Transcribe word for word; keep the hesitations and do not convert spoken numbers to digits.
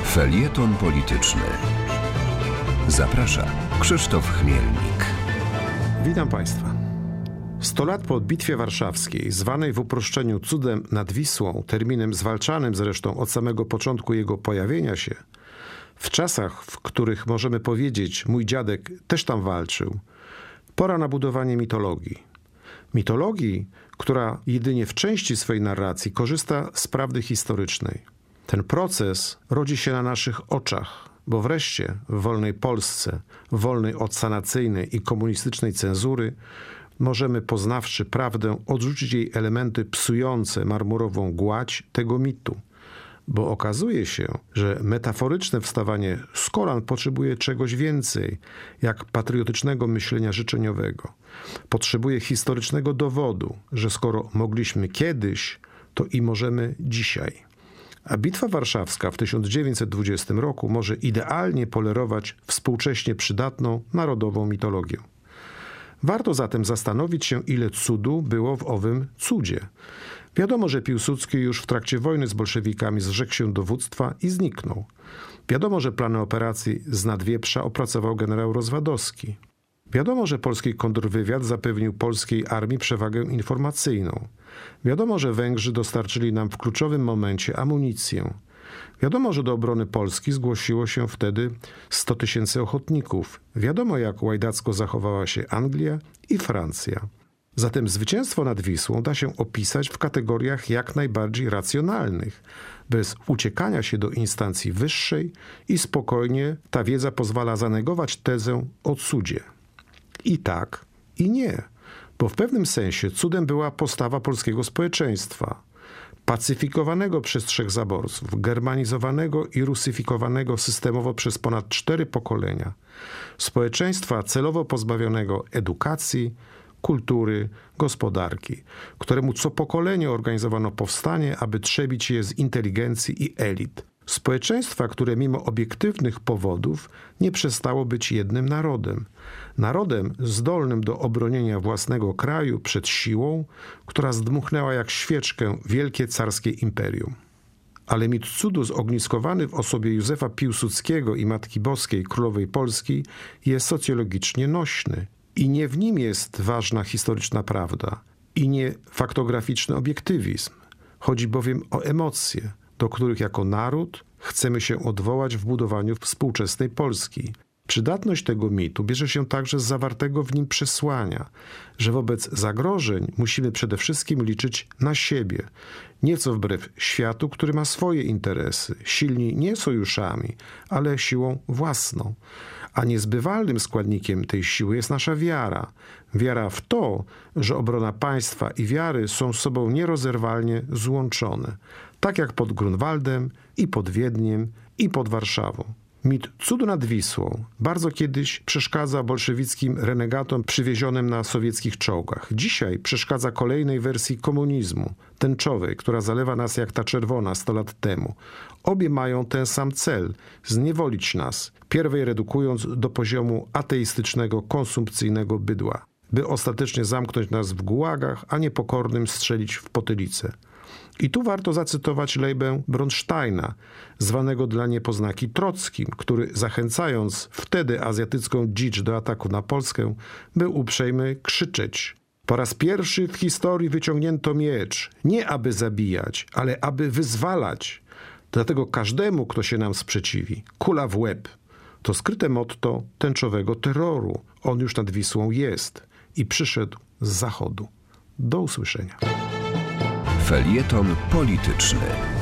Felieton polityczny. Zaprasza Krzysztof Chmielnik. Witam Państwa. Sto lat po Bitwie Warszawskiej, zwanej w uproszczeniu cudem nad Wisłą, terminem zwalczanym zresztą od samego początku jego pojawienia się, w czasach, w których możemy powiedzieć, mój dziadek też tam walczył, pora na budowanie mitologii. Mitologii, która jedynie w części swojej narracji korzysta z prawdy historycznej. Ten proces rodzi się na naszych oczach, bo wreszcie w wolnej Polsce, wolnej od sanacyjnej i komunistycznej cenzury, możemy, poznawszy prawdę, odrzucić jej elementy psujące marmurową gładź tego mitu. Bo okazuje się, że metaforyczne wstawanie z kolan potrzebuje czegoś więcej, jak patriotycznego myślenia życzeniowego. Potrzebuje historycznego dowodu, że skoro mogliśmy kiedyś, to i możemy dzisiaj. A Bitwa Warszawska w tysiąc dziewięćset dwudziestym roku może idealnie polerować współcześnie przydatną narodową mitologię. Warto zatem zastanowić się, ile cudu było w owym cudzie. Wiadomo, że Piłsudski już w trakcie wojny z bolszewikami zrzekł się dowództwa i zniknął. Wiadomo, że plany operacji z Nadwieprza opracował generał Rozwadowski. Wiadomo, że polski kontrwywiad zapewnił polskiej armii przewagę informacyjną. Wiadomo, że Węgrzy dostarczyli nam w kluczowym momencie amunicję. Wiadomo, że do obrony Polski zgłosiło się wtedy sto tysięcy ochotników. Wiadomo, jak łajdacko zachowała się Anglia i Francja. Zatem zwycięstwo nad Wisłą da się opisać w kategoriach jak najbardziej racjonalnych, bez uciekania się do instancji wyższej i spokojnie ta wiedza pozwala zanegować tezę o cudzie. I tak, i nie, bo w pewnym sensie cudem była postawa polskiego społeczeństwa, pacyfikowanego przez trzech zaborców, germanizowanego i rusyfikowanego systemowo przez ponad cztery pokolenia, społeczeństwa celowo pozbawionego edukacji, kultury, gospodarki, któremu co pokolenie organizowano powstanie, aby trzebić je z inteligencji i elit. Społeczeństwa, które mimo obiektywnych powodów nie przestało być jednym narodem. Narodem zdolnym do obronienia własnego kraju przed siłą, która zdmuchnęła jak świeczkę wielkie carskie imperium. Ale mit cudu zogniskowany w osobie Józefa Piłsudskiego i Matki Boskiej, Królowej Polski, jest socjologicznie nośny. I nie w nim jest ważna historyczna prawda, i nie faktograficzny obiektywizm. Chodzi bowiem o emocje, do których jako naród chcemy się odwołać w budowaniu współczesnej Polski. Przydatność tego mitu bierze się także z zawartego w nim przesłania, że wobec zagrożeń musimy przede wszystkim liczyć na siebie, nieco wbrew światu, który ma swoje interesy, silni nie sojuszami, ale siłą własną. A niezbywalnym składnikiem tej siły jest nasza wiara. Wiara w to, że obrona państwa i wiary są z sobą nierozerwalnie złączone. Tak jak pod Grunwaldem i pod Wiedniem i pod Warszawą. Mit cudu nad Wisłą bardzo kiedyś przeszkadza bolszewickim renegatom przywiezionym na sowieckich czołgach. Dzisiaj przeszkadza kolejnej wersji komunizmu, tęczowej, która zalewa nas jak ta czerwona sto lat temu. Obie mają ten sam cel – zniewolić nas, pierwej redukując do poziomu ateistycznego, konsumpcyjnego bydła, by ostatecznie zamknąć nas w gułagach, a niepokornym strzelić w potylicę. I tu warto zacytować Leibę Bronsteina, zwanego dla niepoznaki Trockim, który zachęcając wtedy azjatycką dzicz do ataku na Polskę, był uprzejmy krzyczeć: po raz pierwszy w historii wyciągnięto miecz, nie aby zabijać, ale aby wyzwalać. Dlatego każdemu, kto się nam sprzeciwi, kula w łeb. To skryte motto tęczowego terroru. On już nad Wisłą jest i przyszedł z zachodu. Do usłyszenia. Felieton polityczny.